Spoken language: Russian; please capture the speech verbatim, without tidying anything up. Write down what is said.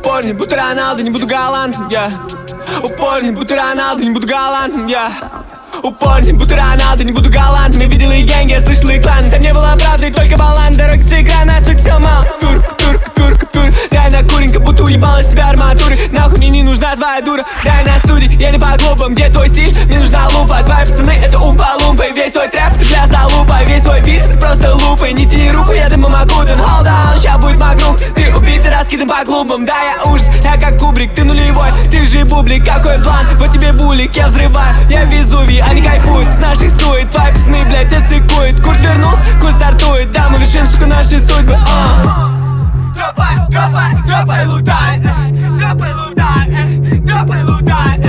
Упорный, будто Роналдо, не буду галантным, я Упорный, будто Роналдо, не буду галантным, я Упорный, будто Роналдо, не буду галантным. Я видел и гэнги, я слышал и клан. Там не было правды, только балан. Дорог с игра, нас их все мало. Турка, турка, турка, тур. Дай на куренька, будто уебала с тебя арматуры. Нахуй мне не нужна твоя дура. Дай на студии, я не по клубам. Где твой стиль? Мне нужна лупа. Твои пацаны, это умпа-лумпа. И весь твой трэп, это для залупа. Весь твой бит, это просто лупы. Не тяни руку, я дыму Макутан. Hold on, ща будет макрух. Ты убит и раскидан по клубам. Да, я ужас, я как Кубрик, ты нулевой. Ты же бублик, какой план? Вот тебе булик, я взрываю. Я Везувий, они кайфуют с наших сует. Твои пацаны, блядь, тебя сыкуют. Курс вернулся, курс стартует. Да, мы решим, сука, наши судьбы. Дропай, дропай, дропай, лутай. Дропай, лутай, дропай, лутай.